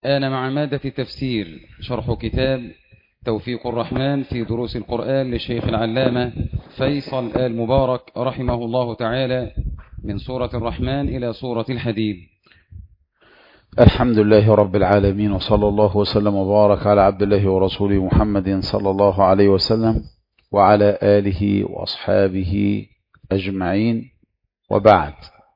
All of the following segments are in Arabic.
آن مع مادة التفسير شرح كتاب توفيق الرحمن في دروس القرآن للشيخ العلامة فيصل آل مبارك رحمه الله تعالى، من سورة الرحمن إلى سورة الحديد. الحمد لله رب العالمين، وصلى الله وسلم وبارك على عبد الله ورسوله محمد صلى الله عليه وسلم وعلى آله وأصحابه أجمعين، وبعد.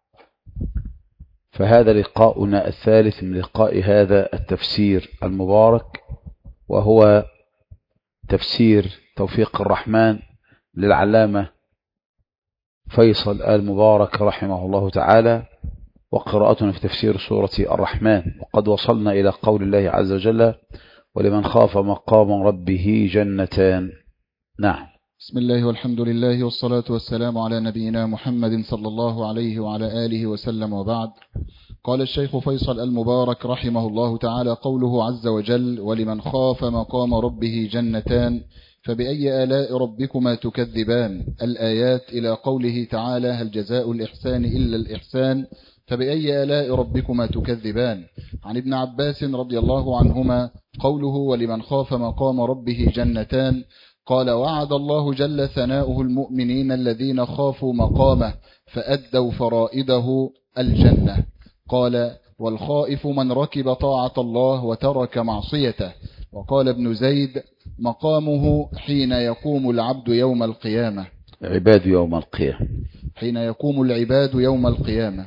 فهذا لقاؤنا الثالث من لقاء هذا التفسير المبارك، وهو تفسير توفيق الرحمن للعلامة فيصل آل مبارك رحمه الله تعالى، وقراءتنا في تفسير سورة الرحمن. وقد وصلنا إلى قول الله عز وجل: ولمن خاف مقام ربه جنتان. نعم. بسم الله والحمد لله والصلاة والسلام على نبينا محمد صلى الله عليه وعلى آله وسلم، وبعد. قال الشيخ فيصل المبارك رحمه الله تعالى: قوله عز وجل: ولمن خاف مقام ربه جنتان، فبأي آلاء ربكما تكذبان؟ الآيات إلى قوله تعالى: هل جزاء الإحسان إلا الإحسان، فبأي آلاء ربكما تكذبان؟ عن ابن عباس رضي الله عنهما قوله: ولمن خاف مقام ربه جنتان، قال: وعد الله جل ثناؤه المؤمنين الذين خافوا مقامه فأدوا فرائده الجنة. قال: والخائف من ركب طاعة الله وترك معصيته. وقال ابن زيد: مقامه حين يقوم العبد يوم القيامة، عباد يوم القيامة، حين يقوم العباد يوم القيامة.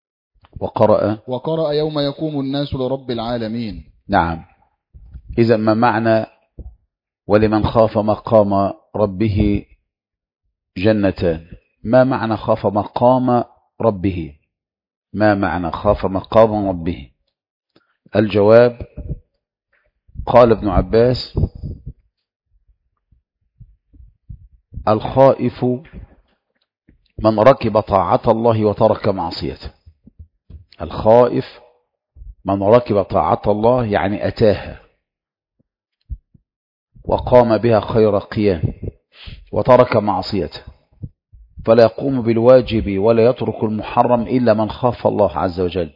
وقرأ يوم يقوم الناس لرب العالمين. نعم. إذا ما معنى ولمن خاف مقام ربه جنتان؟ ما معنى خاف مقام ربه؟ ما معنى خاف مقام ربه؟ الجواب: قال ابن عباس: الخائف من ركب طاعة الله وترك معصيته. الخائف من ركب طاعة الله، يعني أتاها وقام بها خير قيام، وترك معصيته، فلا يقوم بالواجب ولا يترك المحرم إلا من خاف الله عز وجل.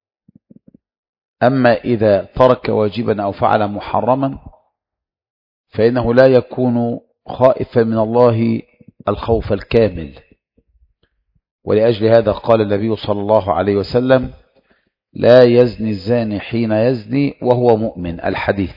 أما إذا ترك واجبا أو فعل محرما فإنه لا يكون خائفا من الله الخوف الكامل. ولأجل هذا قال النبي صلى الله عليه وسلم: لا يزني الزاني حين يزني وهو مؤمن. الحديث.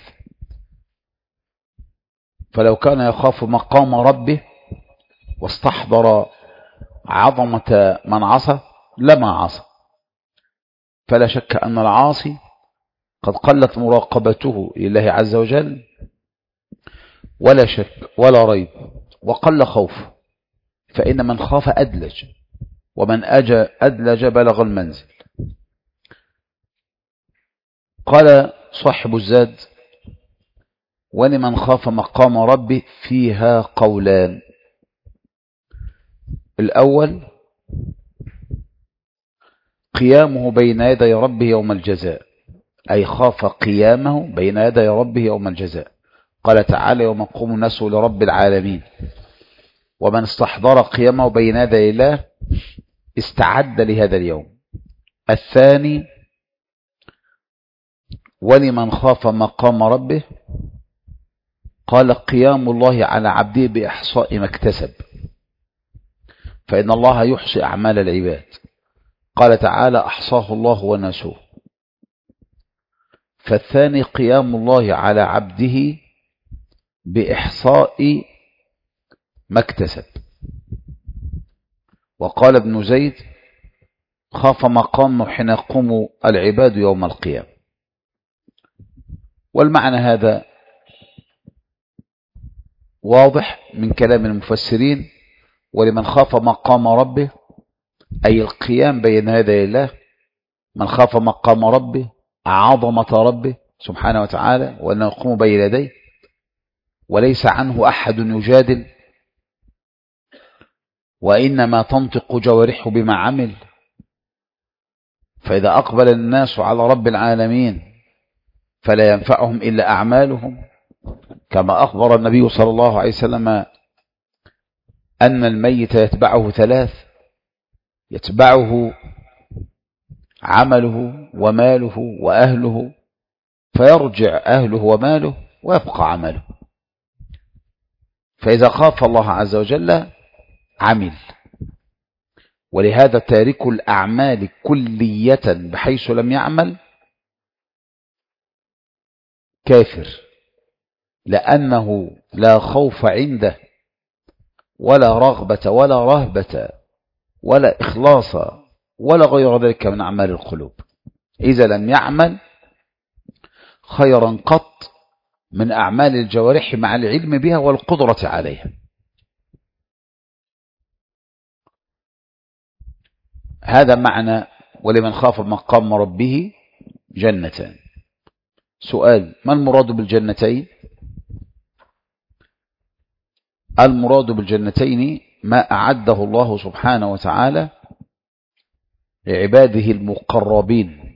فلو كان يخاف مقام ربه واستحضر عظمة من عصى لما عصى. فلا شك أن العاصي قد قلت مراقبته لله عز وجل، ولا شك ولا ريب، وقل خوفه. فإن من خاف أدلج، ومن أدلج بلغ المنزل. قال صاحب الزاد: ولمن خاف مقام ربه فيها قولان. الأول: قيامه بين يدي ربه يوم الجزاء، أي خاف قيامه بين يدي ربه يوم الجزاء. قال تعالى: يوم يقوم الناس لرب العالمين. ومن استحضر قيامه بين يدي الله استعد لهذا اليوم. الثاني: ولمن خاف مقام ربه، قال: قيام الله على عبده بإحصاء ما اكتسب، فإن الله يحصي أعمال العباد. قال تعالى: أحصاه الله ونسوه. فالثاني قيام الله على عبده بإحصاء ما اكتسب. وقال ابن زيد: خاف مقامه حين يقوم العباد يوم القيامة. والمعنى هذا واضح من كلام المفسرين: ولمن خاف مقام ربه، أي القيام بين يدي الله. من خاف مقام ربه عظمة ربه سبحانه وتعالى، وأنه يقوم بين يديه وليس عنه أحد يجادل، وإنما تنطق جوارحه بما عمل. فإذا أقبل الناس على رب العالمين فلا ينفعهم إلا أعمالهم، كما أخبر النبي صلى الله عليه وسلم أن الميت يتبعه ثلاث: يتبعه عمله وماله وأهله فيرجع أهله وماله ويبقى عمله. فإذا خاف الله عز وجل عمل. ولهذا تارك الأعمال كلية بحيث لم يعمل كافر، لأنه لا خوف عنده ولا رغبة ولا رهبة ولا إخلاص ولا غير ذلك من أعمال القلوب، إذا لم يعمل خيرا قط من أعمال الجوارح مع العلم بها والقدرة عليها. هذا معنى ولمن خاف مقام ربه جنتان. سؤال: ما المراد بالجنتين؟ المراد بالجنتين ما أعده الله سبحانه وتعالى لعباده المقربين،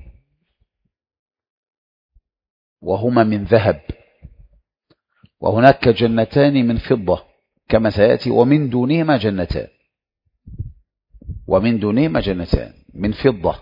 وهما من ذهب، وهناك جنتان من فضة كما سيأتي، ومن دونهما جنتان، ومن دونهما جنتان من فضة.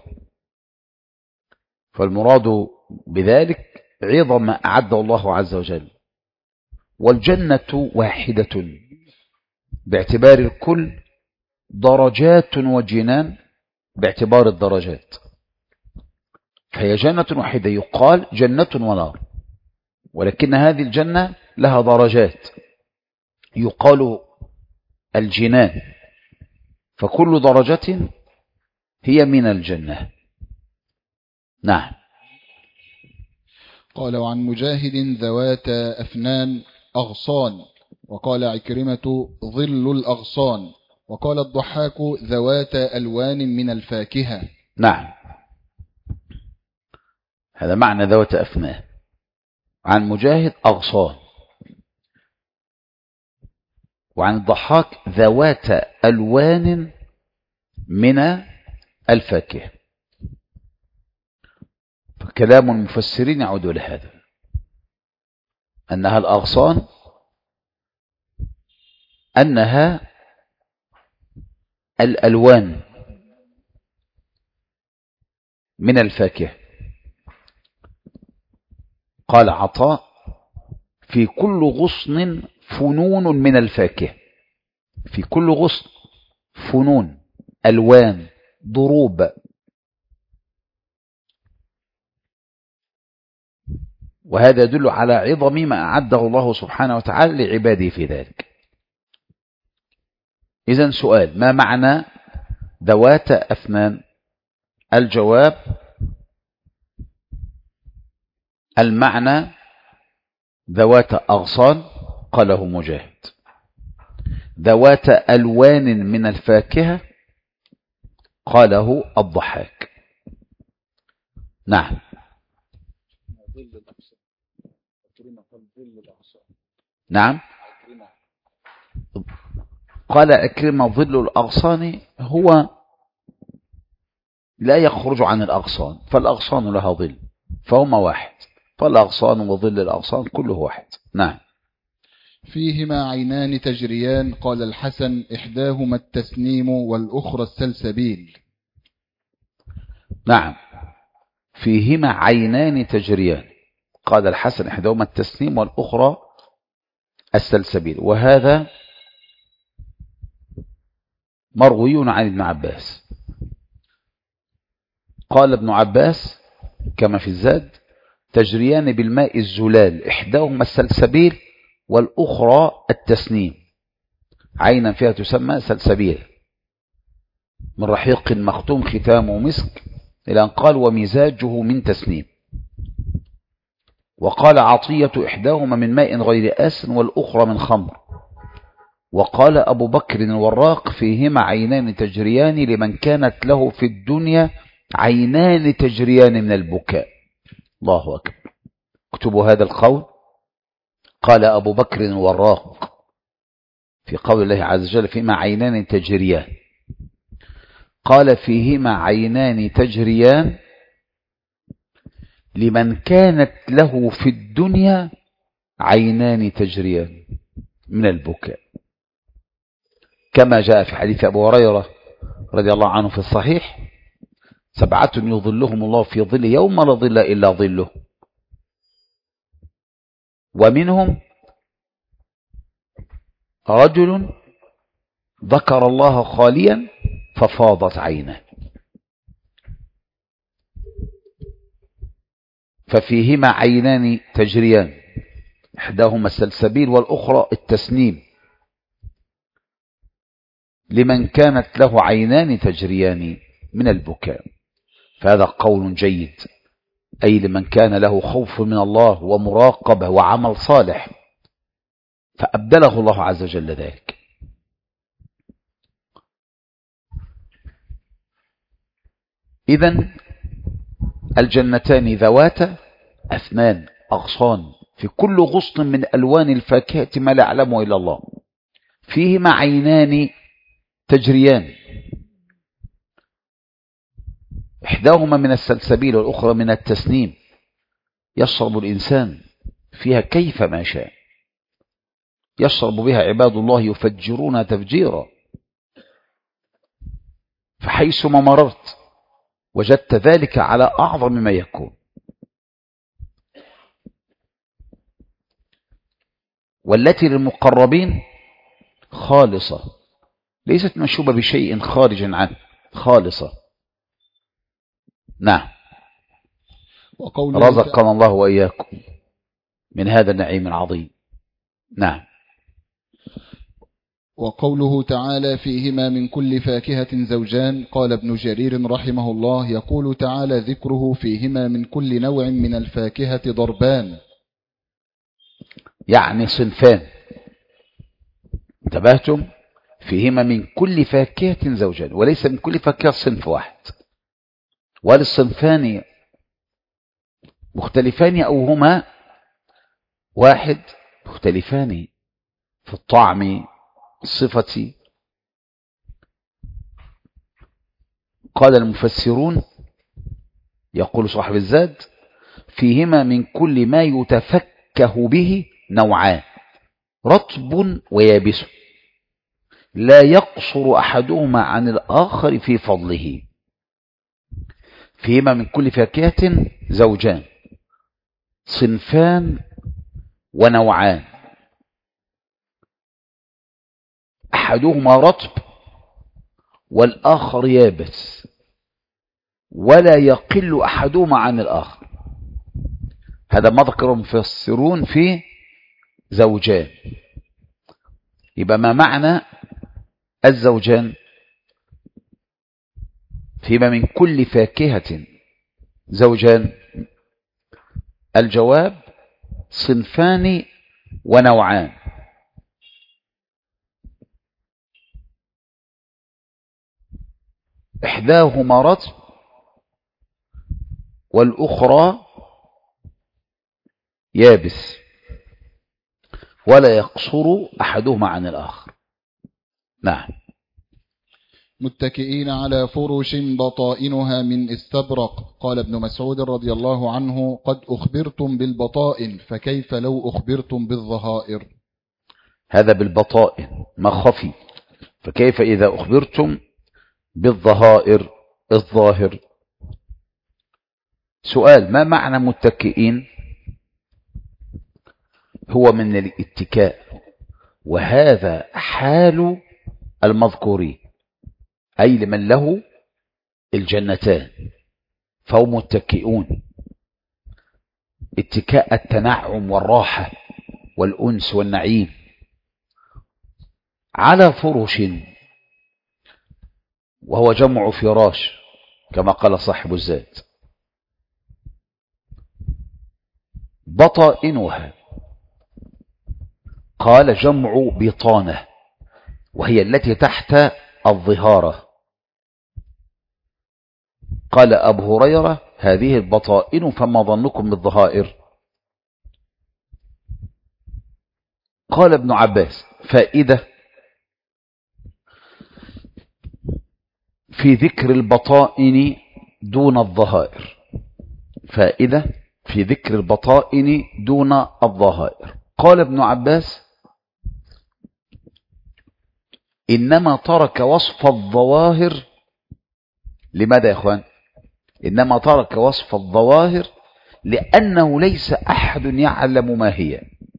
فالمراد بذلك عظم ما أعده الله عز وجل. والجنة واحدة باعتبار الكل، درجات وجنان باعتبار الدرجات، فهي جنة واحدة، يقال جنة ونار، ولكن هذه الجنة لها درجات يقال الجنان، فكل درجة هي من الجنة. نعم. قال: وعن مجاهد: ذوات أفنان أغصان. وقال عكرمة: ظل الأغصان. وقال الضحاك: ذوات ألوان من الفاكهة. نعم، هذا معنى ذوات أفنان. عن مجاهد أغصان، وعن الضحاك ذوات ألوان من الفاكهة. فكلام المفسرين يعود لهذا، أنها الأغصان أنها الألوان من الفاكهة. قال عطاء: في كل غصن فنون من الفاكهة. في كل غصن فنون، ألوان، ضروب. وهذا يدل على عظم ما أعده الله سبحانه وتعالى لعباده في ذلك. إذن سؤال: ما معنى ذوات أفنان؟ الجواب: المعنى ذوات أغصان، قاله مجاهد. ذوات ألوان من الفاكهة، قاله الضحاك. نعم. نعم، قال عكرمة: ظل الأغصان هو لا يخرج عن الأغصان، فالأغصان لها ظل، فهما واحد، فالأغصان وظل الأغصان كله واحد. نعم. فيهما عينان تجريان. قال الحسن: إحداهما التسنيم والأخرى السلسبيل. نعم، فيهما عينان تجريان. قال الحسن: إحداهما التسنيم والأخرى السلسبيل. وهذا مروي عن ابن عباس. قال ابن عباس كما في الزاد: تجريان بالماء الزلال، إحداهما السلسبيل والأخرى التسنيم. عينا فيها تسمى سلسبيل، من رحيق مختوم ختامه مسك، إلى أن قال: ومزاجه من تسنيم. وقال عطية: إحداهما من ماء غير آسن والأخرى من خمر. وقال أبو بكر الوراق: فيهما عينان تجريان لمن كانت له في الدنيا عينان تجريان من البكاء. الله أكبر. اكتبوا هذا القول. قال أبو بكر الوراق في قول الله عز وجل: فيهما عينان تجريان. قال: فيهما عينان تجريان لمن كانت له في الدنيا عينان تجريان من البكاء، كما جاء في حديث أبو هريرة رضي الله عنه في الصحيح: 7 يظلهم الله في ظل يوم لا ظل إلا ظله: ومنهم رجل ذكر الله خاليا ففاضت عينه، ففيهما عينان تجريان، إحداهما السلسبيل والأخرى التسنيم، لمن كانت له عينان تجريان من البكاء. فهذا قول جيد، أي لمن كان له خوف من الله ومراقبة وعمل صالح فأبدله الله عز وجل ذلك. إذن الجنتان ذواتا أثمان أغصان، في كل غصن من ألوان الفاكهة ما لا يعلمه إلا الله، فيهما عينان تجريان، إحداهما من السلسبيل والأخرى من التسنيم، يشرب الإنسان فيها كيف ما شاء، يشرب بها عباد الله يفجرون تفجيرا، فحيثما مررت وجدت ذلك على أعظم ما يكون. والتي للمقربين خالصة، ليست مشوبة بشيء خارج عنه، خالصة. نعم. رزقنا الله وإياكم من هذا النعيم العظيم. نعم. وقوله تعالى فيهما من كل فاكهة زوجان، قال ابن جرير رحمه الله يقول تعالى ذكره فيهما من كل نوع من الفاكهة ضربان، يعني صنفان. انتبهتم؟ فيهما من كل فاكهة زوجان، وليس من كل فاكهة صنف واحد، وللصنفان مختلفان أو هما واحد، مختلفان في الطعم الصفة. قال المفسرون، يقول صاحب الزاد فيهما من كل ما يتفكه به نوعان، رطب ويابس، لا يقصر أحدهما عن الآخر في فضله. فيهما من كل فاكهة زوجان، صنفان ونوعان، أحدهما رطب والآخر يابس، ولا يقل أحدهما عن الآخر. هذا ما ذكر المفسرون في زوجان. يبقى ما معنى الزوجان؟ فيما من كل فاكهة زوجان، الجواب صنفان ونوعان. إحداهما رطب والأخرى يابس، ولا يقصر أحدهما عن الآخر. نعم. متكئين على فرش بطائنها من استبرق، قال ابن مسعود رضي الله عنه قد أخبرتم بالبطائن فكيف لو أخبرتم بالظهائر. هذا بالبطائن ما خفي، فكيف إذا أخبرتم بالظهائر الظاهر. سؤال: ما معنى متكئين؟ هو من الاتكاء، وهذا حال المذكورين، أي لمن له الجنتان فهم متكئون، اتكاء التنعم والراحة والأنس والنعيم على فرش، وهو جمع فراش كما قال صاحب الزاد. بطائنها قال جمع بطانة، وهي التي تحت الظهارة. قال أبو هريرة هذه البطائن فما ظنكم بالظهائر؟ قال ابن عباس فائدة في ذكر البطائن دون الظهائر، فائدة في ذكر البطائن دون الظهائر. قال ابن عباس إنما ترك وصف الظواهر. لماذا يا إخوان؟ إنما ترك وصف الظواهر لأنه ليس أحد يعلم ما هي،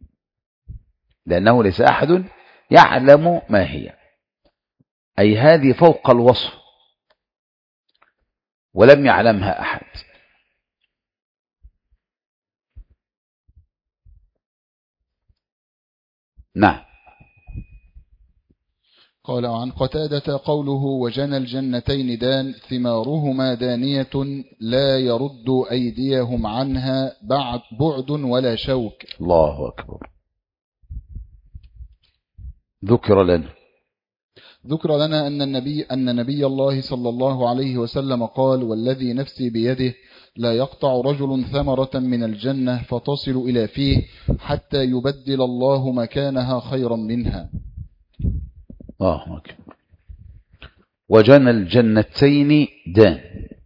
لأنه ليس أحد يعلم ما هي، أي هذه فوق الوصف ولم يعلمها أحد. نعم. قال عن قتادة قوله وجنى الجنتين دان ثمارهما دانية لا يرد أيديهم عنها بعد ولا شوك. الله أكبر. ذكر لنا أن نبي الله صلى الله عليه وسلم قال والذي نفسي بيده لا يقطع رجل ثمرة من الجنة فتصل إلى فيه حتى يبدل الله مكانها خيرا منها. الله أكبر. وجنى الجنتين دان.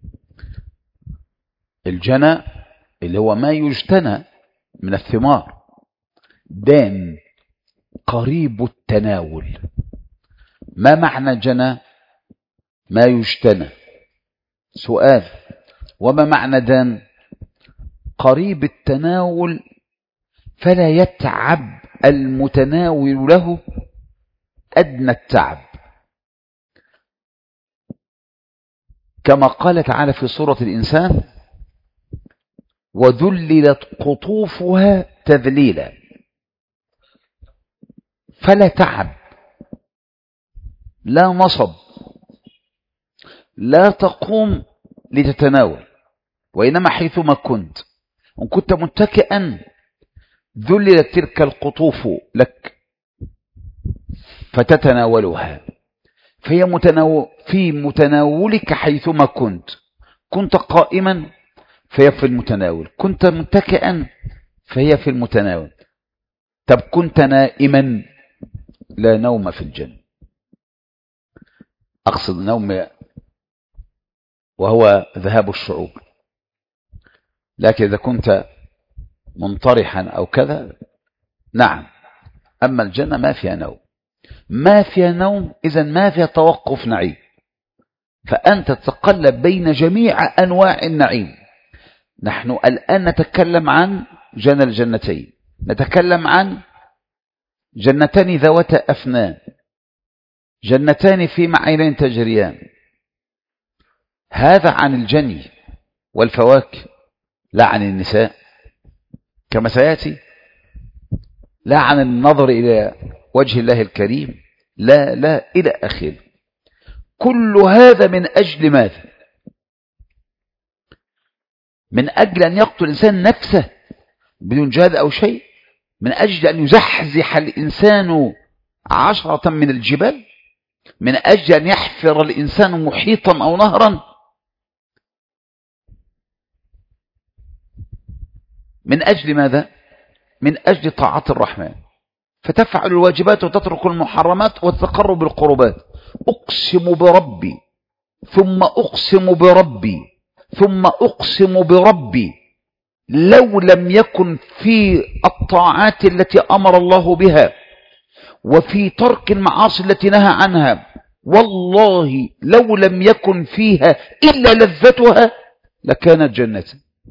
الجنى اللي هو ما يجتنى من الثمار، دان قريب التناول. ما معنى جنى؟ ما يجتنى. سؤال: وما معنى دان؟ قريب التناول، فلا يتعب المتناول له أدنى التعب، كما قال تعالى في سورة الإنسان وذللت قطوفها تذليلا، فلا تعب، لا نصب، لا تقوم لتتناول، وإنما حيثما كنت وإن كنت متكئا ذللت تلك القطوف لك فتتناولها، فهي في متناولك حيثما كنت قائما فهي في المتناول، كنت متكئا فهي في المتناول. طب كنت نائما؟ لا نوم في الجنة. أقصد نوم وهو ذهاب الشعور، لكن إذا كنت منطرحا أو كذا نعم. أما الجنة ما فيها نوم، ما فيها نوم، إذن ما فيها توقف نعيم، فأنت تتقلب بين جميع أنواع النعيم. نحن الآن نتكلم عن جنى الجنتين، نتكلم عن جنتان ذوات أفنان، جنتان في معينين تجريان. هذا عن الجني والفواكه، لا عن النساء كما سيأتي، لا عن النظر إلى وجه الله الكريم، لا إلى آخره. كل هذا من أجل ماذا؟ من أجل أن يقتل الإنسان نفسه بدون جهاد أو شيء، من أجل أن يزحزح الإنسان 10 من الجبال، من أجل أن يحفر الإنسان محيطا أو نهرا، من أجل ماذا؟ من أجل طاعة الرحمن، فتفعل الواجبات وتترك المحرمات وتتقرب بالقربات. أقسم بربي ثم أقسم بربي ثم أقسم بربي لو لم يكن في الطاعات التي أمر الله بها وفي ترك المعاصي التي نهى عنها، والله لو لم يكن فيها إلا لذتها لكانت جنة.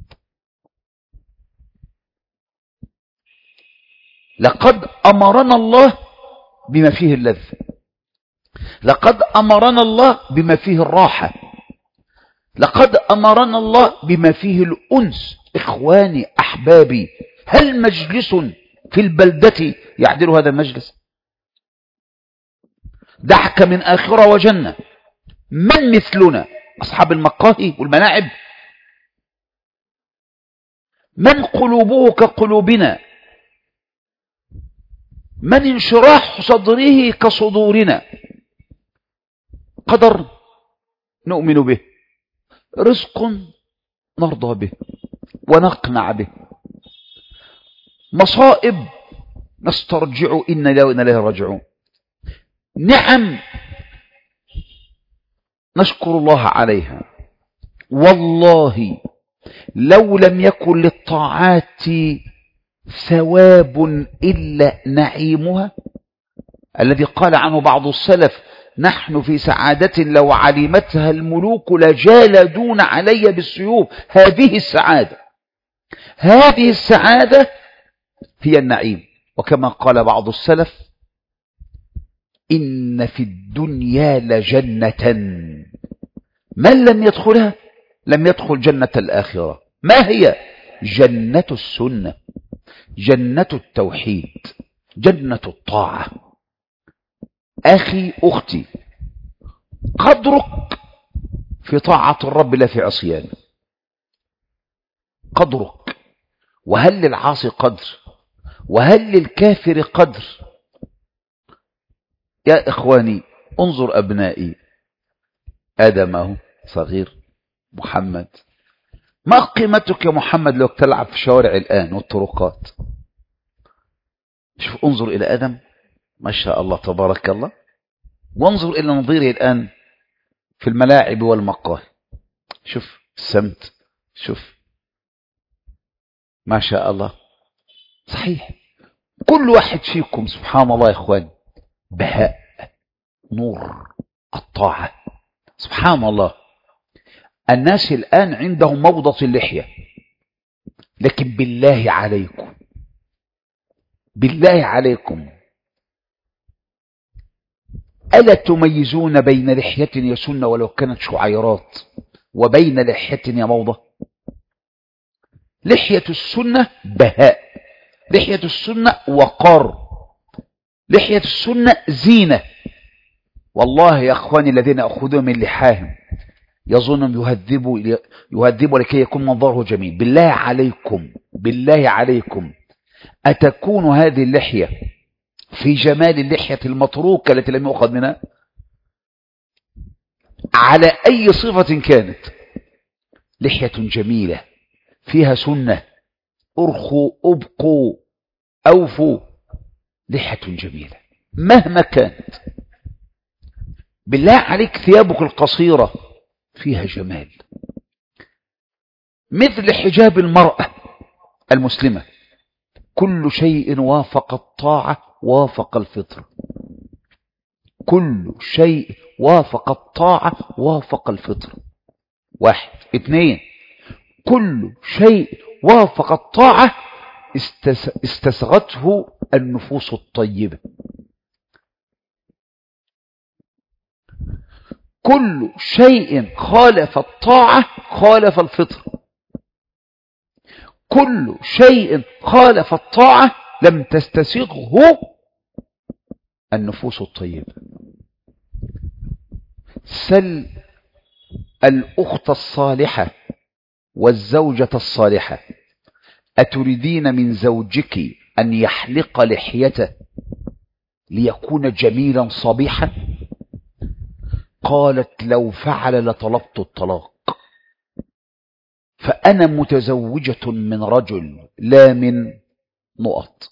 لقد أمرنا الله بما فيه اللذة، لقد أمرنا الله بما فيه الراحة، لقد أمرنا الله بما فيه الأنس. إخواني أحبابي، هل مجلس في البلدة يعدل هذا المجلس؟ دعك من آخرة وجنة. من مثلنا أصحاب المقاهي والملاعب؟ من قلوبه كقلوبنا؟ من انشراح صدره كصدورنا؟ قدر نؤمن به، رزق نرضى به ونقنع به، مصائب نسترجع إنا إليه راجعون، نعم نشكر الله عليها. والله لو لم يكن للطاعات ثواب إلا نعيمها، الذي قال عنه بعض السلف نحن في سعادة لو علمتها الملوك لجالدون علي بالسيوف. هذه السعادة، هذه السعادة هي النعيم. وكما قال بعض السلف: إن في الدنيا لجنة من لم يدخلها لم يدخل جنة الآخرة. ما هي؟ جنة السنة، جنة التوحيد، جنة الطاعة. أخي أختي، قدرك في طاعة الرب لا في عصيانه، قدرك. وهل للعاصي قدر؟ وهل للكافر قدر؟ يا إخواني، انظر أبنائي، آدم صغير، محمد، ما قيمتك يا محمد لو تلعب في الشوارع الآن والطرقات؟ شوف، انظر إلى آدم ما شاء الله تبارك الله، وانظر إلى نظيره الآن في الملاعب والمقاهي. شوف السمت، شوف ما شاء الله. صحيح، كل واحد فيكم سبحان الله يا إخواني بهاء، نور الطاعة. سبحان الله، الناس الآن عندهم موضة اللحية، لكن بالله عليكم، بالله عليكم، ألا تميزون بين لحية يسن ولو كانت شعيرات وبين لحية يموضة؟ لحية السنة بهاء، لحية السنة وقار، لحية السنة زينة. والله يا أخواني الذين أخذوا من لحاهم يظنهم يهذبوا لكي يكون منظره جميل. بالله عليكم، بالله عليكم، أتكون هذه اللحية في جمال اللحية المتروكة التي لم يؤخذ منها على أي صفة كانت؟ لحية جميلة فيها سنة، أرخوا أبقوا أوفوا، لحية جميلة مهما كانت. بالله عليك ثيابك القصيرة فيها جمال، مثل حجاب المرأة المسلمة. كل شيء وافق الطاعة وافق الفطرة، كل شيء وافق الطاعة وافق الفطرة. واحد. اثنين، كل شيء وافق الطاعة استسغته النفوس الطيبة. كل شيء خالف الطاعة خالف الفطرة، كل شيء خالف الطاعة لم تستسغه النفوس الطيبة. سل الأخت الصالحة والزوجة الصالحة: أتريدين من زوجك أن يحلق لحيته ليكون جميلا صبيحا؟ قالت: لو فعل لطلبت الطلاق. فأنا متزوجة من رجل لا من نقط.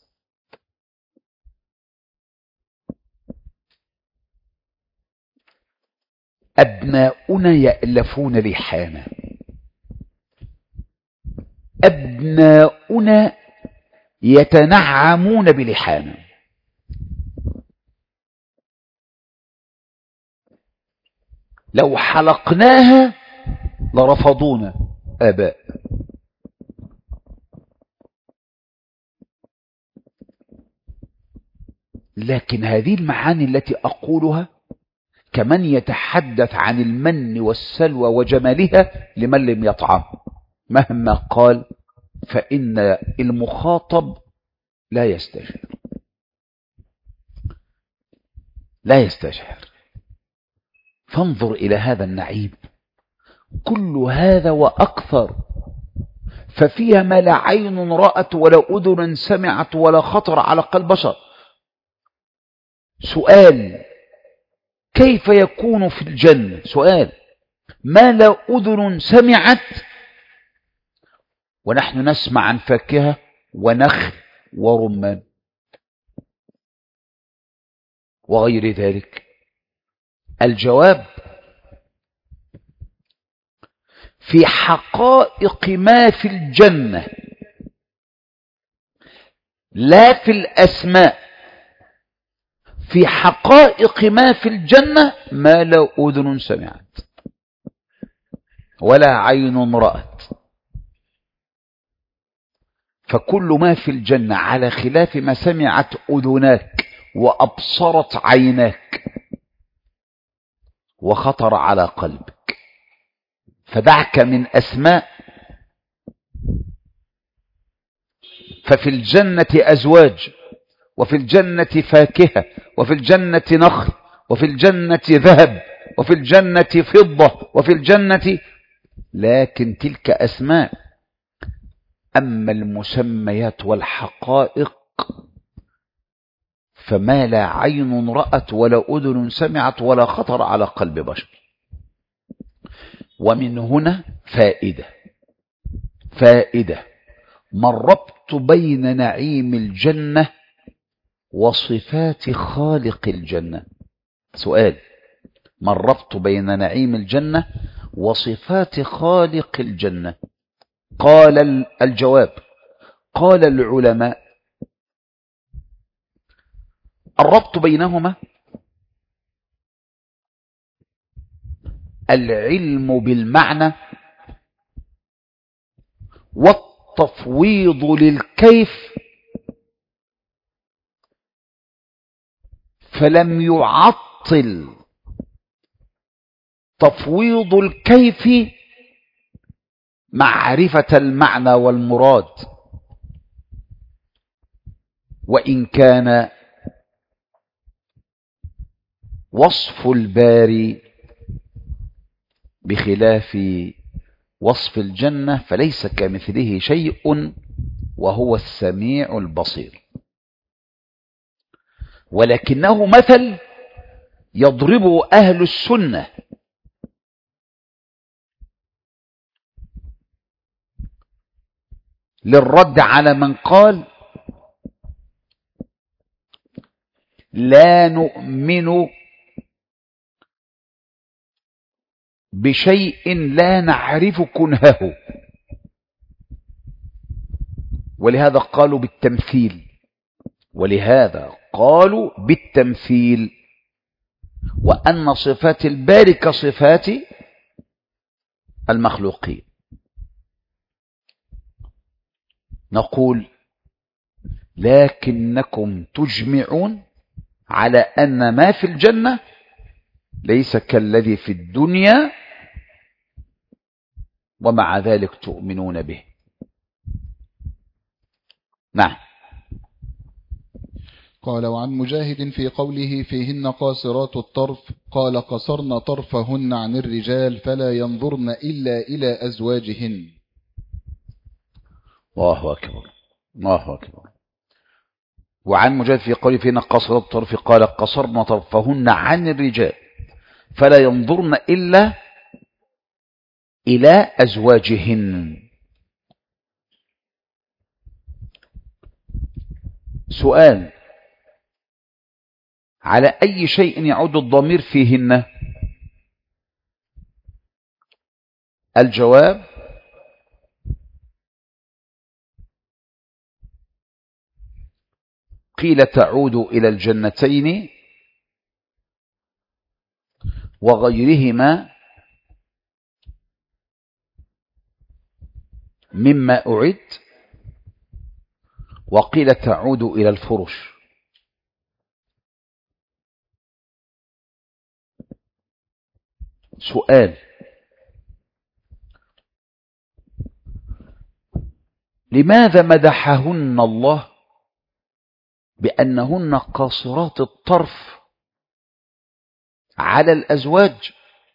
أبناؤنا يألفون لحانا، أبناؤنا يتنعمون بلحانا. لو حلقناها لرفضونا آباء. لكن هذه المعاني التي أقولها كمن يتحدث عن المن والسلوى وجمالها لمن لم يطعم. مهما قال فإن المخاطب لا يستشعر، لا يستشعر. فانظر إلى هذا النعيم، كل هذا وأكثر، ففيها ما لا عين رأت ولا أذن سمعت ولا خطر على قلب بشر. سؤال: كيف يكون في الجنة؟ سؤال: ما لا أذن سمعت ونحن نسمع عن فاكهة ونخل ورمان وغير ذلك. الجواب: في حقائق ما في الجنة، لا في الأسماء. في حقائق ما في الجنة ما لا أذن سمعت ولا عين رأت. فكل ما في الجنة على خلاف ما سمعت أذناك وأبصرت عيناك وخطر على قلبك. فدعك من أسماء، ففي الجنة أزواج، وفي الجنة فاكهة، وفي الجنة نخل، وفي الجنة ذهب، وفي الجنة فضة، وفي الجنة، لكن تلك أسماء. أما المسميات والحقائق فما لا عين رأت ولا أذن سمعت ولا خطر على قلب بشر. ومن هنا فائدة ما الربط بين نعيم الجنة وصفات خالق الجنة؟ سؤال: ما الربط بين نعيم الجنة وصفات خالق الجنة؟ قال الجواب: قال العلماء: الربط بينهما العلم بالمعنى والتفويض للكيف، فلم يعطل تفويض الكيف معرفة المعنى والمراد، وإن كان وصف الباري بخلاف وصف الجنة، فليس كمثله شيء وهو السميع البصير، ولكنه مثل يضربه أهل السنة للرد على من قال: لا نؤمن بشيء لا نعرف كنهه. ولهذا قالوا بالتمثيل، وأن صفات الباري كصفات المخلوقين. نقول: لكنكم تجمعون على أن ما في الجنة ليس كالذي في الدنيا، ومع ذلك تؤمنون به. نعم. قال: وعن مجاهد في قوله فيهن قاصرات الطرف قال: قصرن طرفهن عن الرجال فلا ينظرن إلا إلى أزواجهن. الله أكبر، الله أكبر. وعن مجاهد في قوله فيهن قاصرات الطرف قال: قصرن طرفهن عن الرجال فلا ينظرن إلا إلى أزواجهن. سؤال: على أي شيء يعود الضمير فيهن؟ الجواب: قيل تعود إلى الجنتين وغيرهما مما أعد، وقيل تعود إلى الفرش. سؤال: لماذا مدحهن الله بأنهن قاصرات الطرف على الأزواج،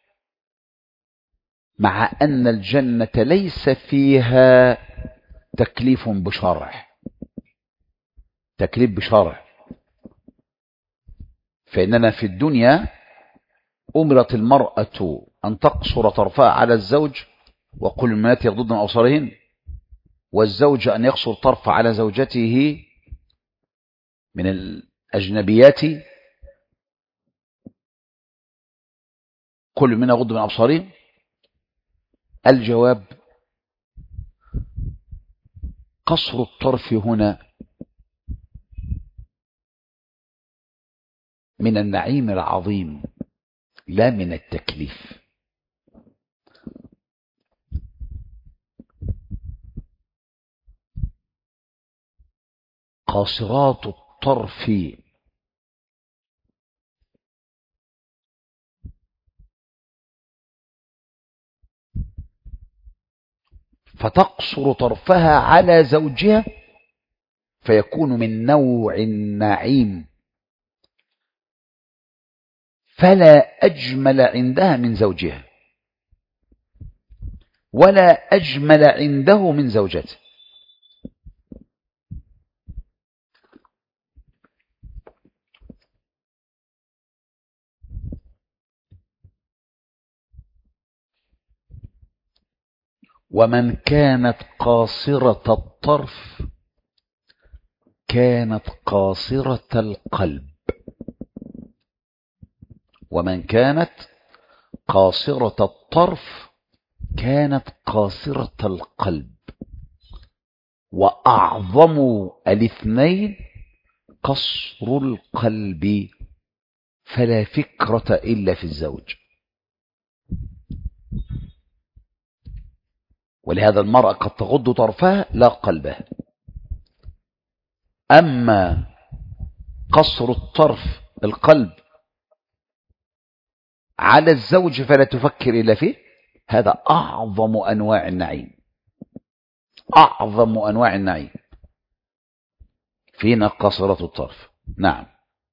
مع أن الجنة ليس فيها تكليف بشرع؟ فإننا في الدنيا أمرت المرأة أن تقصر طرفها على الزوج، وكل المؤمنات يغضضن من أبصارهن، والزوج أن يقصر طرفه على زوجته من الأجنبيات، كل من يغض من أبصارهم. الجواب: قصر الطرف هنا من النعيم العظيم لا من التكليف. قاصرات الطرف فتقصر طرفها على زوجها فيكون من نوع النعيم، فلا أجمل عندها من زوجها ولا أجمل عنده من زوجته. ومن كانت قاصرة الطرف كانت قاصرة القلب. ومن كانت قاصرة الطرف كانت قاصرة القلب. وأعظم الاثنين قصر القلب، فلا فكرة إلا في الزوج. ولهذا المرأة قد تغض طرفها لا قلبها. أما قصر الطرف القلب على الزوج فلا تفكر إلا فيه، هذا أعظم أنواع النعيم. أعظم أنواع النعيم فينا قاصرة الطرف. نعم.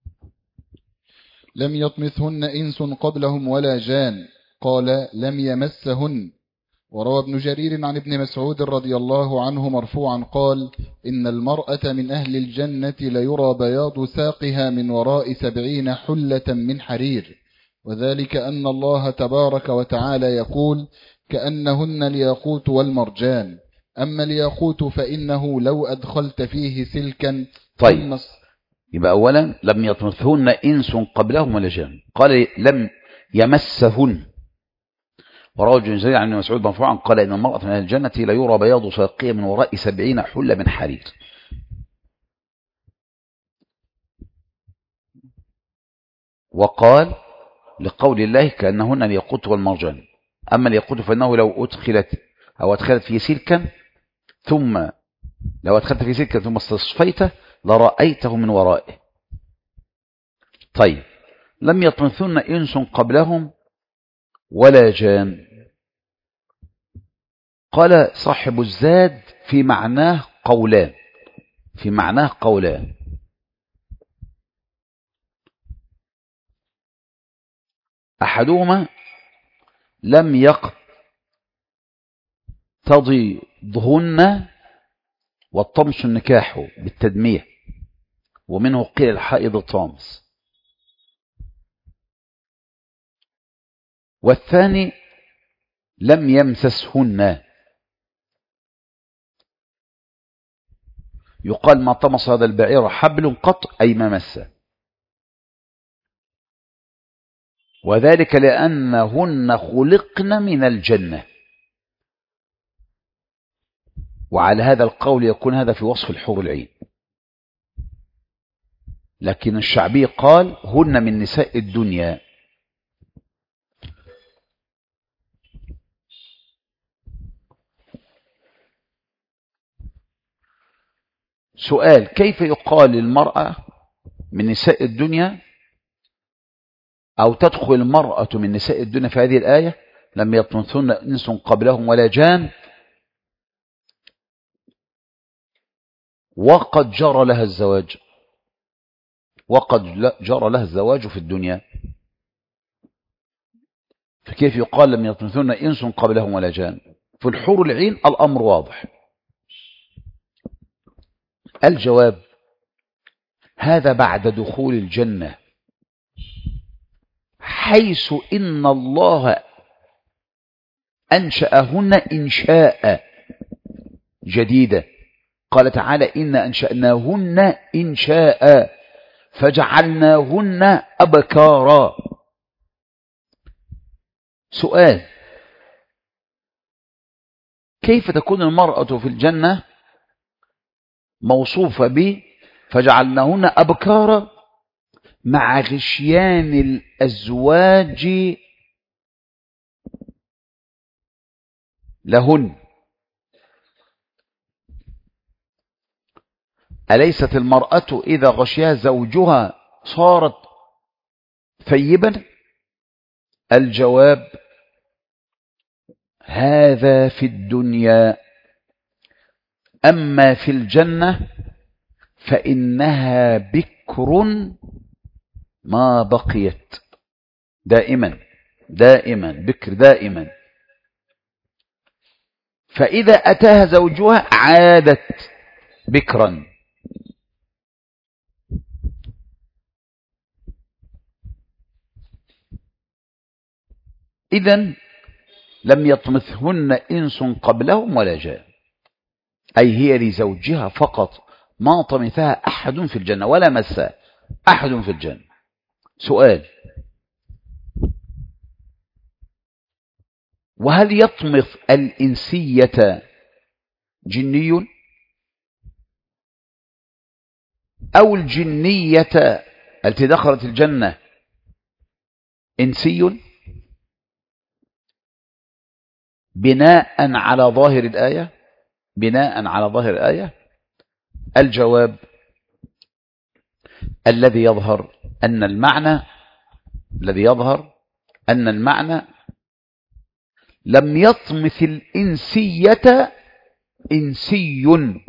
لم يطمثهن إنس قبلهم ولا جان، قال لم يمسهن. وروى ابن جرير عن ابن مسعود رضي الله عنه مرفوعا قال إن المرأة من أهل الجنة ليرى بياض ساقها من وراء 70 حلة من حرير، وذلك أن الله تبارك وتعالى يقول كأنهن الياقوت والمرجان. أما الياقوت فإنه لو أدخلت فيه سلكا. طيب، يبقى أولا لم يطمثهن إنس قبلهم ولا جان، قال لم يمسهن. وروى ابن جرير عن ابن مسعود مرفوعا قال إن المرأة من أهل الجنة ليرى بياض ساقها من وراء 70 حلة من حرير. وقال لقول الله كأنهن الياقوت والمرجان. أما الياقوت فإنه لو أدخلت فيه سلكا ثم استصفيته لرأيته من ورائه. طيب، لم يطمثن إنس قبلهم ولا جان. قال صاحب الزاد في معناه قولان. أحدهما لم يقتضي ضهن، والطمس النكاح بالتدمية، ومنه قيل الحائض الطامس. والثاني لم يمسسهن، يقال ما طمس هذا البعير حبل قط، أي ما مسه. وذلك لأنهن خلقن من الجنة. وعلى هذا القول يكون هذا في وصف الحور العين، لكن الشعبي قال هن من نساء الدنيا. سؤال: كيف يقال المرأة من نساء الدنيا، أو تدخل المرأة من نساء الدنيا في هذه الآية لم يطمثن إنس قبلهم ولا جان، وقد جرى لها الزواج في الدنيا؟ فكيف يقال لم يطمثن إنس قبلهم ولا جان؟ في الحور العين الأمر واضح. الجواب: هذا بعد دخول الجنة، حيث إن الله أنشأهن إنشاء جديدة. قال تعالى: إن أنشأناهن إنشاء فجعلناهن أبكارا. سؤال: كيف تكون المرأة في الجنة موصوفة به فجعلناهن أبكارا مع غشيان الأزواج لهن؟ أليست المرأة إذا غشيها زوجها صارت ثيبا؟ الجواب: هذا في الدنيا، أما في الجنة فإنها بكر ما بقيت، دائما دائما بكر دائما. فإذا أتاها زوجها عادت بكرا. إذن لم يطمثهن إنس قبلهم ولا جان، أي هي لزوجها فقط، ما طمثها أحد في الجنة ولا مسها أحد في الجنة. سؤال: وهل يطمث الإنسية جني أو الجنية التي دخلت الجنة إنسي؟ بناء على ظاهر الآية، بناء على ظاهر الآية، الجواب: الذي يظهر أن المعنى لم يطمث الإنسية إنسي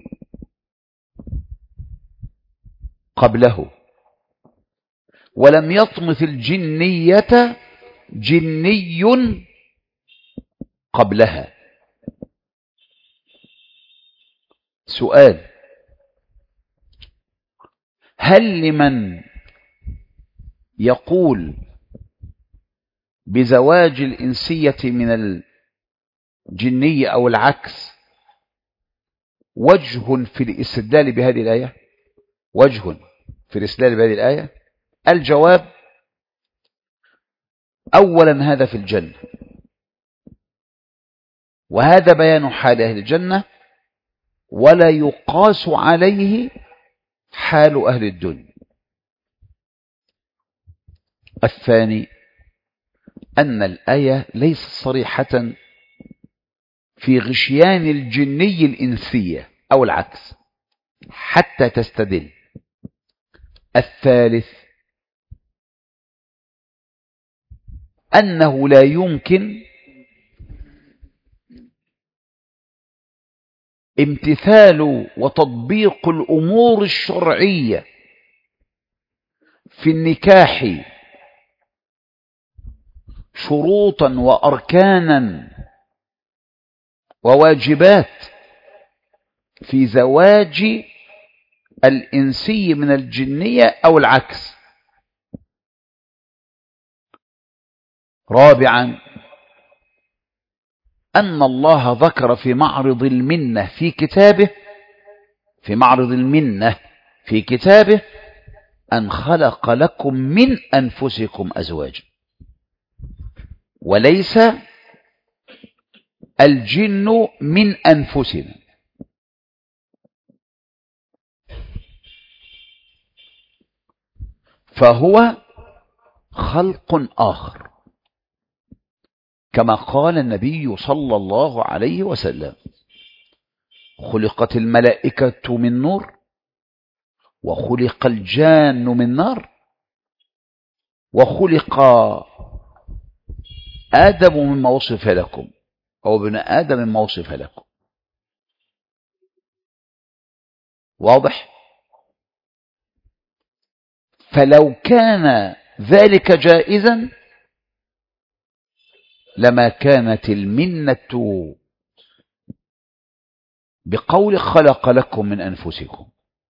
قبله، ولم يطمث الجنية جني قبلها. سؤال: هل لمن يقول بزواج الإنسية من الجنية أو العكس وجه في الاستدلال بهذه الآية؟ وجه في الاستدلال بهذه الآية؟ الجواب: أولا هذا في الجنة، وهذا بيان حال أهل الجنة، ولا يقاس عليه حال أهل الدنيا. الثاني: أن الآية ليست صريحة في غشيان الجني الإنسية أو العكس حتى تستدل. الثالث: أنه لا يمكن امتثال وتطبيق الأمور الشرعية في النكاح شروطا وأركانا وواجبات في زواج الإنسي من الجنية أو العكس. رابعا: أن الله ذكر في معرض المنة في كتابه أن خلق لكم من أنفسكم أزواجا، وليس الجن من أنفسنا. فهو خلق آخر، كما قال النبي صلى الله عليه وسلم: خلقت الملائكة من نور، وخلق الجان من نار، وخلق آدم مما وصف لكم، أو ابن آدم مما وصف لكم. واضح؟ فلو كان ذلك جائزا لما كانت المنة بقول خلق لكم من أنفسكم.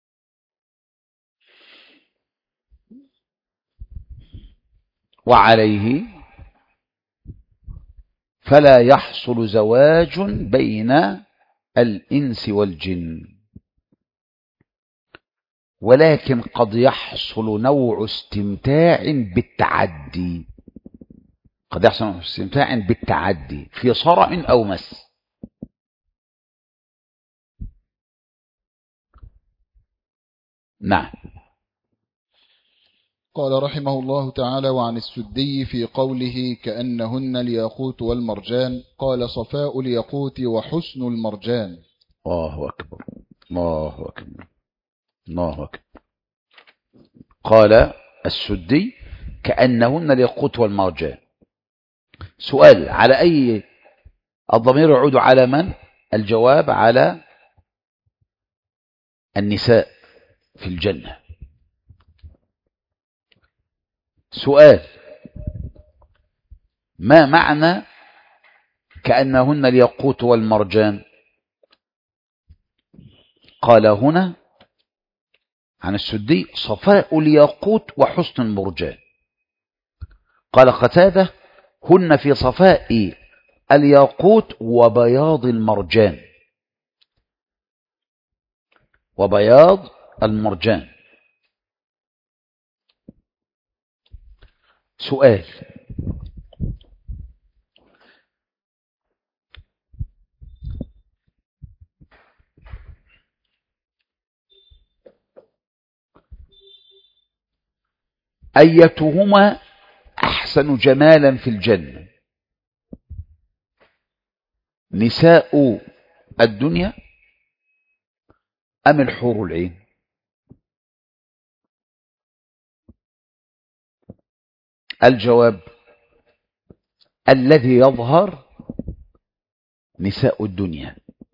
وعليه فلا يحصل زواج بين الإنس والجن، ولكن قد يحصل نوع استمتاع بالتعدي، قد يحصل نوع استمتاع بالتعدي في صرع أو مس. نعم. قال رحمه الله تعالى: وعن السدي في قوله كأنهن الياقوت والمرجان، قال: صفاء الياقوت وحسن المرجان. الله أكبر، الله أكبر. الله أكبر. قال السدي كأنهن الياقوت والمرجان. سؤال: على أي الضمير يعود على من؟ الجواب على النساء في الجنة. سؤال: ما معنى كأنهن الياقوت والمرجان؟ قال هنا عن السدي: صفاء الياقوت وحسن المرجان. قال قتادة: هن في صفاء الياقوت وبياض المرجان. وبياض المرجان. سؤال: أيتهما أحسن جمالا في الجنة؟ نساء الدنيا أم الحور العين؟ الجواب: الذي يظهر نساء الدنيا،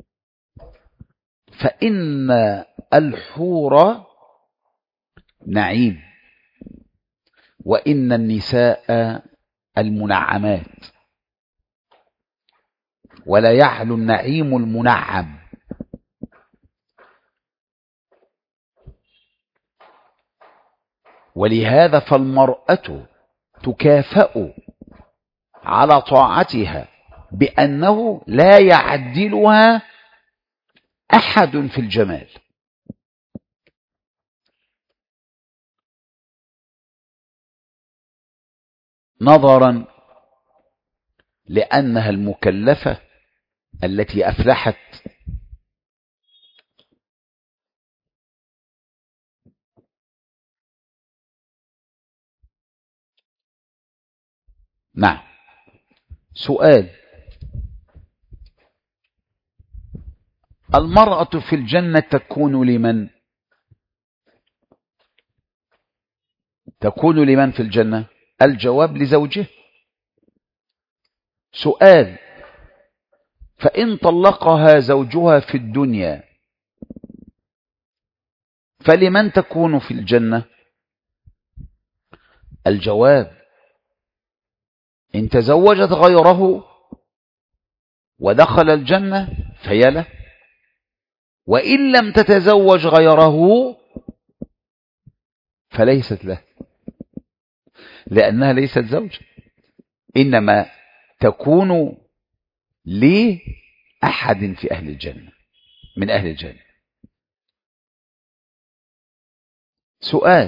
فإن الحور نعيم، وإن النساء المنعمات، ولا يحلو النعيم المنعم. ولهذا فالمرأة تكافأ على طاعتها بأنه لا يعدلها أحد في الجمال. نظرا لأنها المكلفة التي أفلحت نعم. سؤال: المرأة في الجنة تكون لمن؟ تكون لمن في الجنة؟ الجواب: لزوجه. سؤال: فإن طلقها زوجها في الدنيا فلمن تكون في الجنة؟ الجواب: إن تزوجت غيره ودخل الجنة فهي له، وإن لم تتزوج غيره فليست له، لأنها ليست زوجة، إنما تكون لأحد في أهل الجنة من أهل الجنة. سؤال: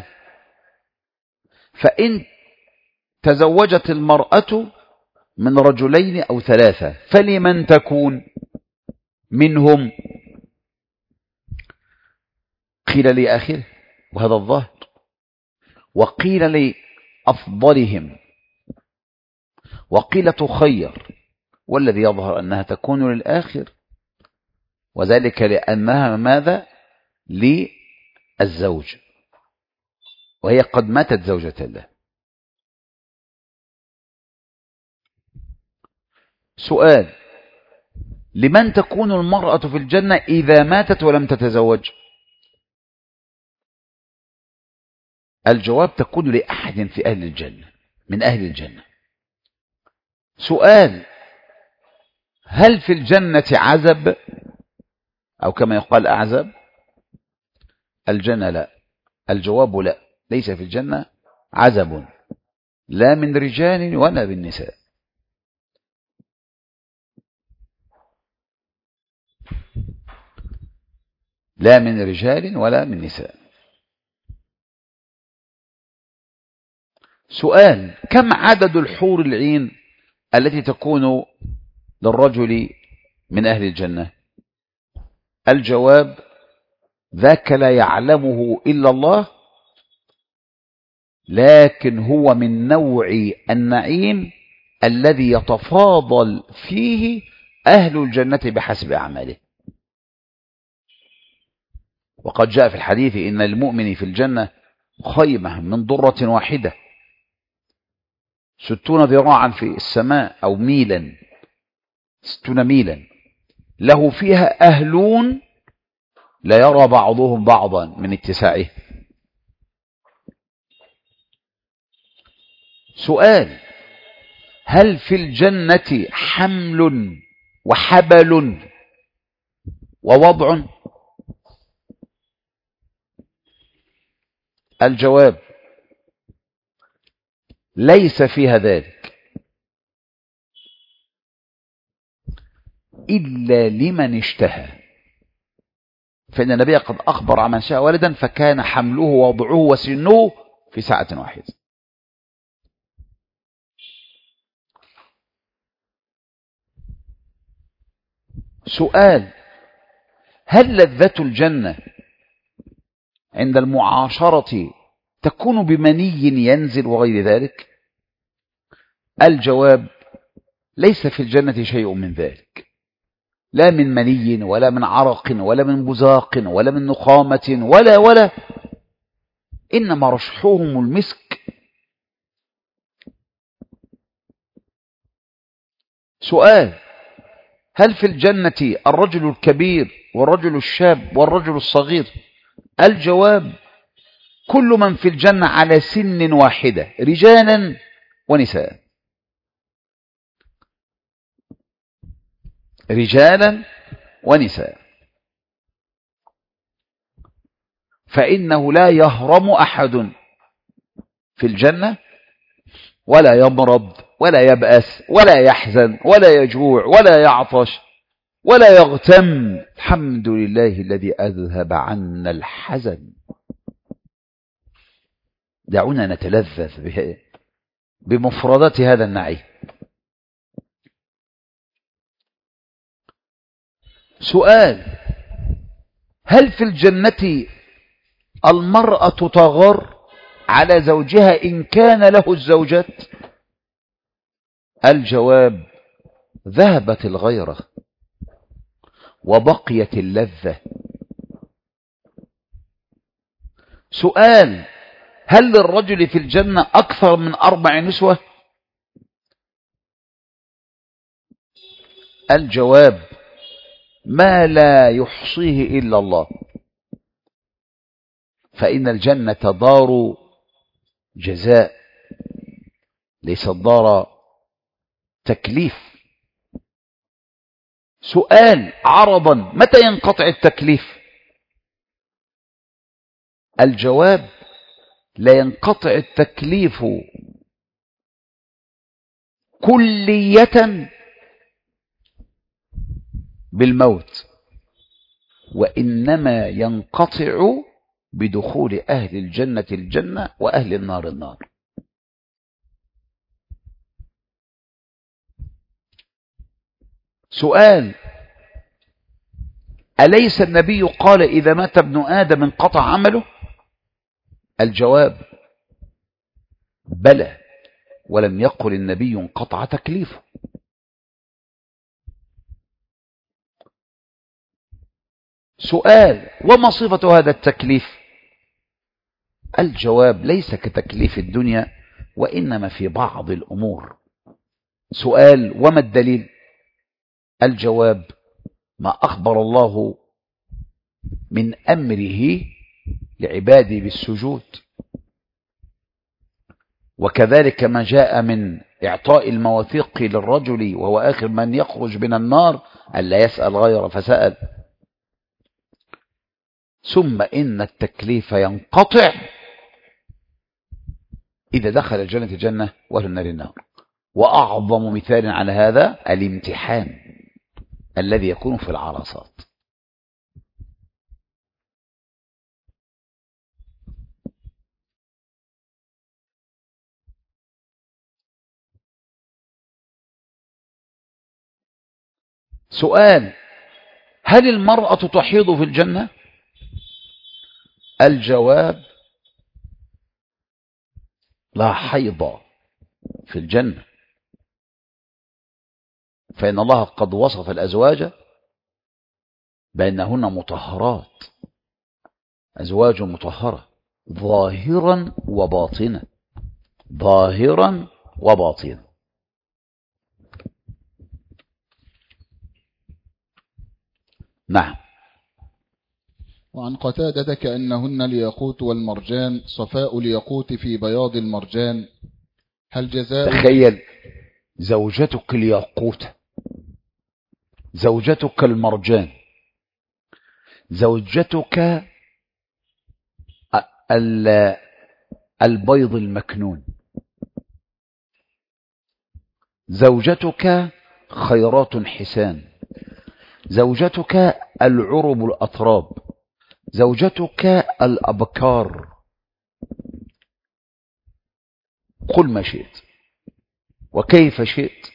فإن تزوجت المرأة من رجلين أو ثلاثة فلمن تكون منهم؟ قيل لي آخره وهذا الظاهر، وقيل لي أفضلهم، وقيل تخير، والذي يظهر أنها تكون للآخر، وذلك لأنها ماذا؟ للزوج، وهي قد ماتت زوجة له. سؤال: لمن تكون المرأة في الجنة إذا ماتت ولم تتزوج؟ الجواب: تكون لأحد في أهل الجنة من أهل الجنة. سؤال: هل في الجنة عزب أو كما يقال أعزب؟ الجنة لا. الجواب: لا، ليس في الجنة عزب، لا من رجال ولا بالنساء. لا من رجال ولا من نساء. سؤال: كم عدد الحور العين التي تكون للرجل من أهل الجنة؟ الجواب: ذاك لا يعلمه إلا الله، لكن هو من نوع النعيم الذي يتفاضل فيه أهل الجنة بحسب أعماله. وقد جاء في الحديث إن المؤمن في الجنة خيمة من ضرة واحدة 60 ذراعا في السماء أو ميلا 60 ميلا له فيها أهلون لا يرى بعضهم بعضا من اتساعه. سؤال: هل في الجنة حمل وحبل ووضع؟ الجواب: ليس فيها ذلك إلا لمن اشتهى، فإن النبي قد أخبر عن من شاء ولدا فكان حمله ووضعه وسنه في ساعة واحدة. سؤال: هل لذة الجنة عند المعاشرة تكون بمني ينزل وغير ذلك؟ الجواب: ليس في الجنة شيء من ذلك، لا من مني ولا من عرق ولا من بزاق ولا من نخامة ولا إنما رشحهم المسك. سؤال: هل في الجنة الرجل الكبير والرجل الشاب والرجل الصغير؟ الجواب: كل من في الجنة على سن واحدة رجالا ونساء، رجالا ونساء، فإنه لا يهرم أحد في الجنة ولا يمرض ولا يبأس ولا يحزن ولا يجوع ولا يعطش ولا يغتم. الحمد لله الذي أذهب عنا الحزن. دعونا نتلذذ بمفردات هذا النعيم. سؤال: هل في الجنة المرأة تغار على زوجها إن كان له الزوجات؟ الجواب: ذهبت الغيرة وبقيت اللذة. سؤال: هل للرجل في الجنة أكثر من 4 نسوة؟ الجواب: ما لا يحصيه إلا الله، فإن الجنة دار جزاء ليست دار تكليف. سؤال عرضا: متى ينقطع التكليف؟ الجواب: لا ينقطع التكليف كلية بالموت، وإنما ينقطع بدخول أهل الجنة الجنة وأهل النار النار. سؤال: أليس النبي قال إذا مات ابن آدم انقطع عمله؟ الجواب: بلى، ولم يقل النبي انقطع تكليفه. سؤال: وما صفة هذا التكليف؟ الجواب: ليس كتكليف الدنيا وإنما في بعض الأمور. سؤال: وما الدليل؟ الجواب: ما أخبر الله من أمره لعباده بالسجود، وكذلك ما جاء من إعطاء المواثيق للرجل وهو آخر من يخرج من النار ألا يسأل غير فسأل. ثم إن التكليف ينقطع إذا دخل الجنة الجنة وأهل النار النار. وأعظم مثال على هذا الامتحان الذي يكون في العرصات. سؤال: هل المرأة تحيض في الجنة؟ الجواب: لا حيض في الجنة، فإن الله قد وصف الأزواج بأنهن مطهرات أزواج مطهرة ظاهرا وباطنا، ظاهرا وباطنا. نعم. وعن قتادة كأنهن الياقوت والمرجان، صفاء الياقوت في بياض المرجان، هل جزاء. تخيل زوجتك الياقوت، زوجتك المرجان، زوجتك البيض المكنون، زوجتك خيرات حسان، زوجتك العرب الأطراب، زوجتك الأبكار. قل ما شئت وكيف شئت،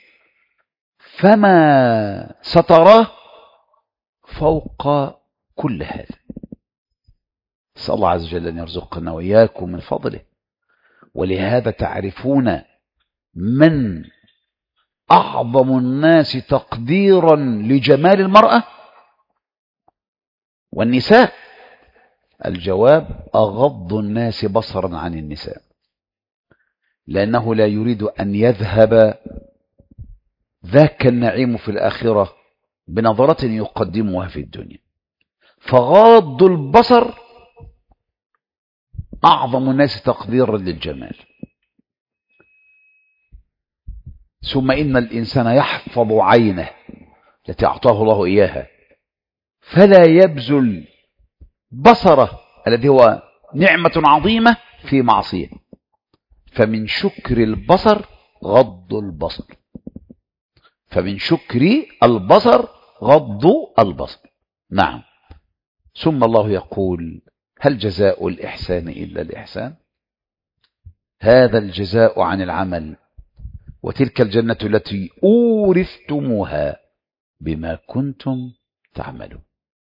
فما ستراه فوق كل هذا. نسأل الله عز وجل أن يرزقنا وإياكم من فضله. ولهذا تعرفون من أعظم الناس تقديرا لجمال المرأة والنساء؟ الجواب: أغض الناس بصرا عن النساء، لأنه لا يريد أن يذهب ذاك النعيم في الآخرة بنظرة يقدمها في الدنيا. فغاض البصر أعظم الناس تقديرا للجمال. ثم إن الإنسان يحفظ عينه التي أعطاه الله إياها، فلا يبذل بصره الذي هو نعمة عظيمة في معصية. فمن شكر البصر غض البصر، فمن شكر البصر غض البصر. نعم. ثم الله يقول: هل جزاء الإحسان إلا الإحسان؟ هذا الجزاء عن العمل، وتلك الجنة التي أورثتموها بما كنتم تعملون.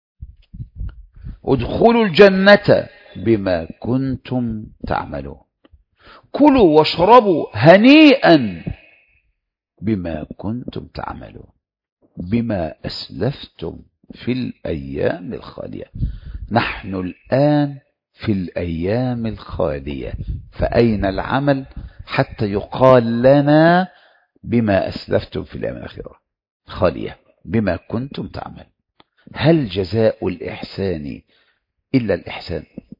ادخلوا الجنة بما كنتم تعملون. كلوا واشربوا هنيئا بما كنتم تعملون، بما أسلفتم في الأيام الخالية. نحن الآن في الأيام الخالية، فأين العمل حتى يقال لنا بما أسلفتم في الأيام الأخيرة خالية بما كنتم تعمل؟ هل جزاء الإحسان إلا الإحسان؟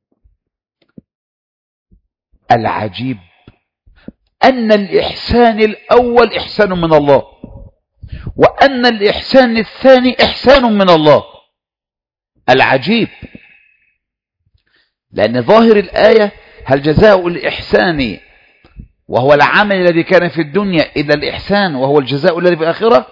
العجيب أن الإحسان الأول إحسان من الله، وأن الإحسان الثاني إحسان من الله. العجيب، لأن ظاهر الآية: هل جزاء الإحسان وهو العمل الذي كان في الدنيا إلا الإحسان وهو الجزاء الذي في الآخرة.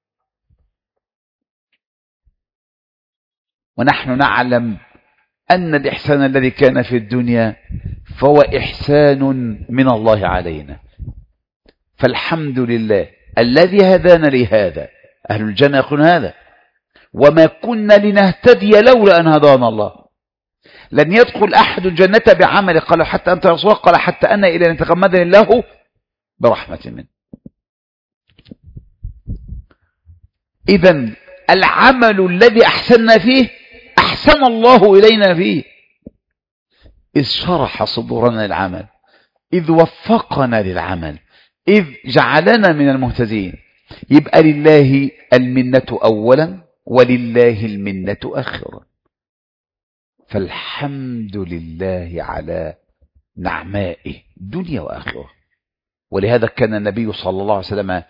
ونحن نعلم أن الإحسان الذي كان في الدنيا فهو إحسان من الله علينا. فالحمد لله الذي هدانا لهذا. أهل الجنة يقولون هذا: وما كنا لنهتدي لولا أن هدانا الله. لن يدخل أحد الجنة بعمل قال حتى أنت رسول، قال حتى أنا إلى أن يتغمدني الله برحمة منه. إذن العمل الذي أحسننا فيه أحسن الله إلينا فيه، إذ شرح صدورنا للعمل، إذ وفقنا للعمل، إذ جعلنا من المهتدين. يبقى لله المنة أولا ولله المنة آخرا. فالحمد لله على نعمائه دنيا وآخرة. ولهذا كان النبي صلى الله عليه وسلم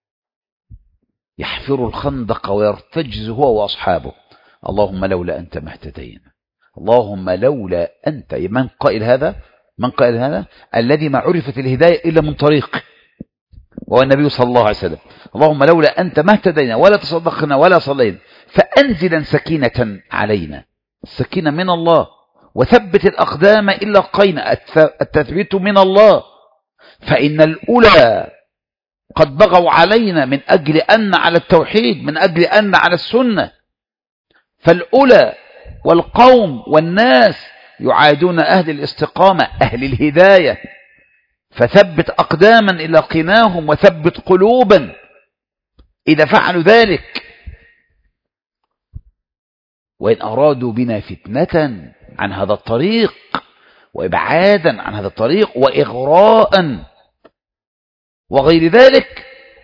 يحفر الخندق ويرتجز هو وأصحابه: اللهم لولا أنت ما اهتدينا، اللهم لولا أنت. من قائل هذا؟ من قائل هذا؟ الذي ما عرفت الهداية إلا من طريق، وهو النبي صلى الله عليه وسلم. اللهم لولا أنت ما اهتدينا ولا تصدقنا ولا صلينا، فأنزلا سكينة علينا. السكينة من الله، وثبت الأقدام إلا قينا، التثبيت من الله. فإن الأولى قد بغوا علينا من أجل أن على التوحيد، من أجل أن على السنة. فالأولى والقوم والناس يعادون أهل الاستقامة، أهل الهداية. فثبت أقداما إلى قناهم، وثبت قلوبا إذا فعلوا ذلك. وإن أرادوا بنا فتنة عن هذا الطريق وإبعادا عن هذا الطريق وإغراء وغير ذلك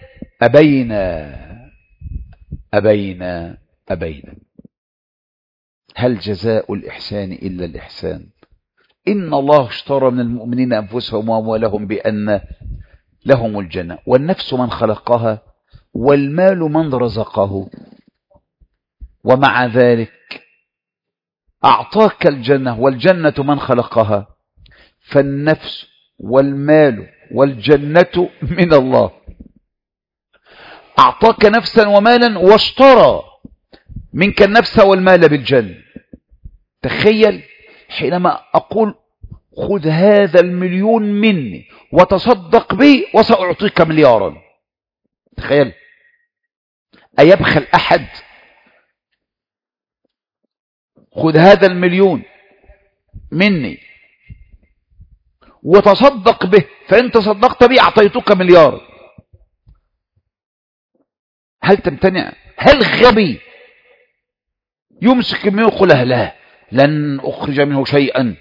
أبينا. هل جزاء الإحسان إلا الإحسان؟ إن الله اشترى من المؤمنين أنفسهم وأموالهم بأن لهم الجنة، والنفس من خلقها والمال من رزقه، ومع ذلك أعطاك الجنة والجنة من خلقها، فالنفس والمال والجنة من الله. أعطاك نفسا ومالا واشترى منك النفس والمال بالجنة. تخيل حينما أقول خذ هذا 1,000,000 مني وتصدق به وسأعطيك 1,000,000,000. تخيل، أيبخل أحد؟ خذ هذا 1,000,000 مني وتصدق به، فإن تصدقت به أعطيتك 1,000,000,000. هل تمتنع؟ هل غبي يمسك منه يقول لا لن أخرج منه شيئا؟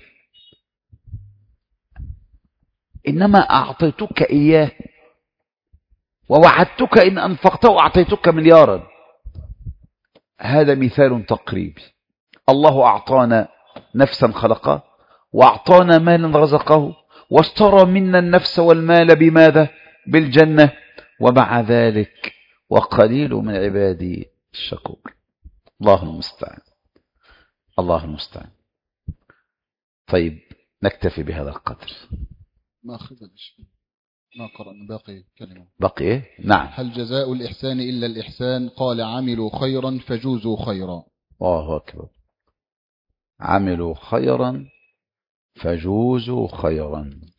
إنما أعطيتك إياه ووعدتك إن أنفقته أعطيتك 1,000,000,000. هذا مثال تقريبي. الله أعطانا نفسا خلقه وأعطانا مالا رزقه واشترى منا النفس والمال بماذا؟ بالجنة، ومع ذلك وقليل من عبادي الشكور. الله المستعان. طيب نكتفي بهذا القدر. ما قرأنا باقي كلمة. باقي إيه؟ نعم. هل جزاء الإحسان إلا الإحسان؟ قال عملوا خيرا فجوزوا خيرا. الله أكبر. عملوا خيرا فجوزوا خيرا.